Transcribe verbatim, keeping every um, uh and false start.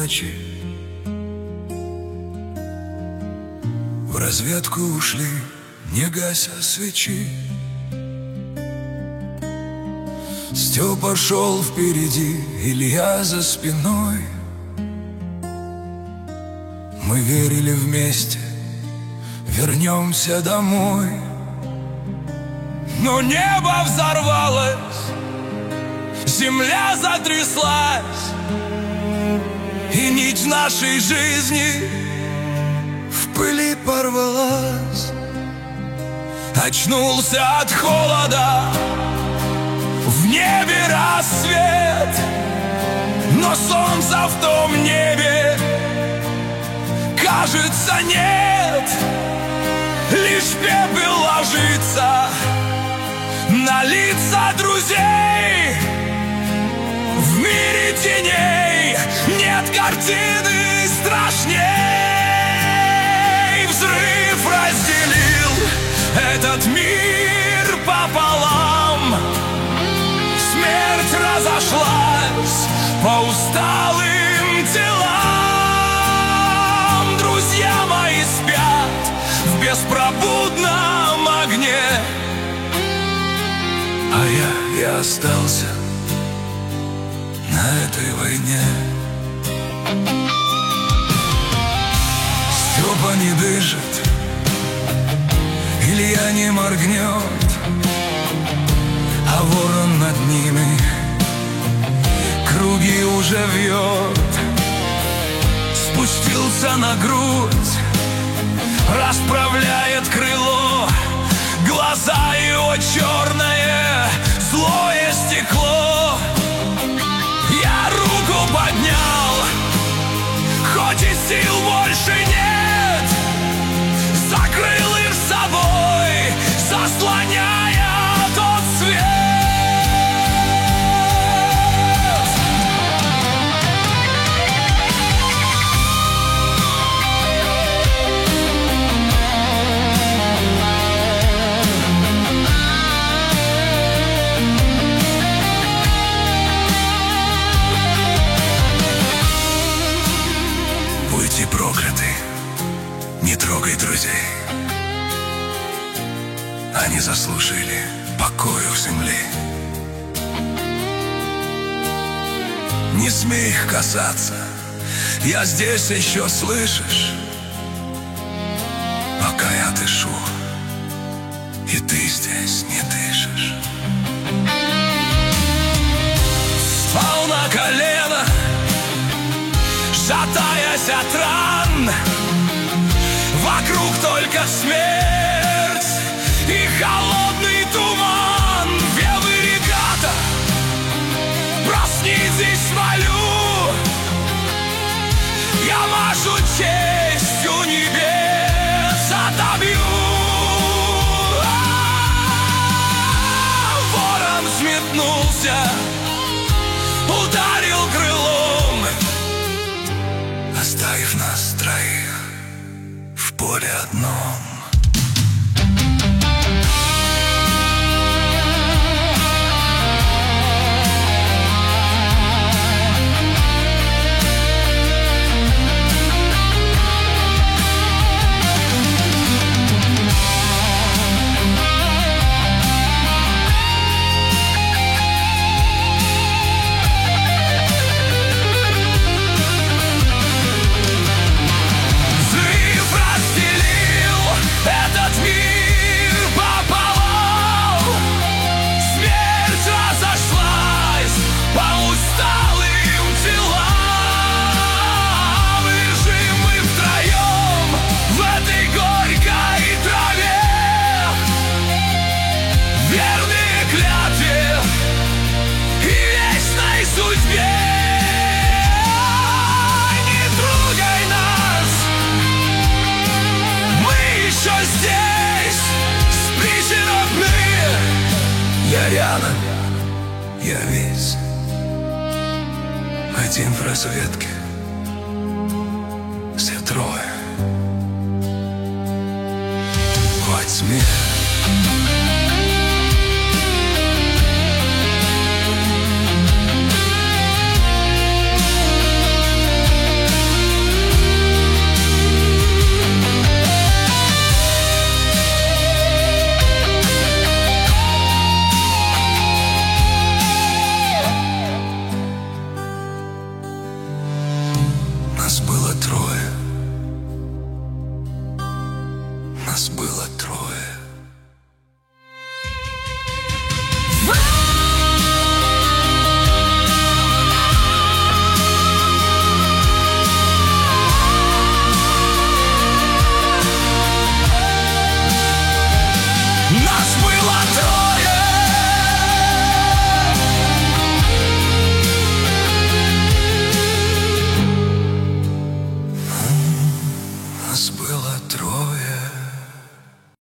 ночи. В разведку ушли, не гася свечи. Степа шел впереди, Илья за спиной. Мы верили вместе, вернемся домой. Но небо взорвалось, земля затряслась, и нить нашей жизни в пыли порвалась. Очнулся от холода, в небе рассвет, но солнца в том небе, кажется, нет. Лишь пепел ложится на лица друзей. В мире теней нет картины страшней. Взрыв разделил этот мир пополам. Смерть разошлась по усталым телам. Друзья мои спят в беспробудном огне, а я, я остался на этой войне. Степа не дышит, Илья не моргнет, а ворон над ними круги уже вьет. Спустился на грудь, расправляет крыло, глаза его черное, злое стекло. Я руку поднял, хоть и сил больше нет, закрыл их собой, заслоняя тот свет. Будьте прокляты, не трогай друзей. Они заслужили покою в земле. Не смей их касаться, я здесь еще, слышишь? Пока я дышу, и ты здесь не дышишь. Спал на колено, шатаясь от ран. Вокруг только смерть и холодный туман. Белый регата, проснитесь, молю. Я машу честью небес отобью. Ворон взметнулся, ударил крылом, оставив нас троих в поле одном. Я рядом, я весь один в разведке, все трое во тьме. Нас было трое.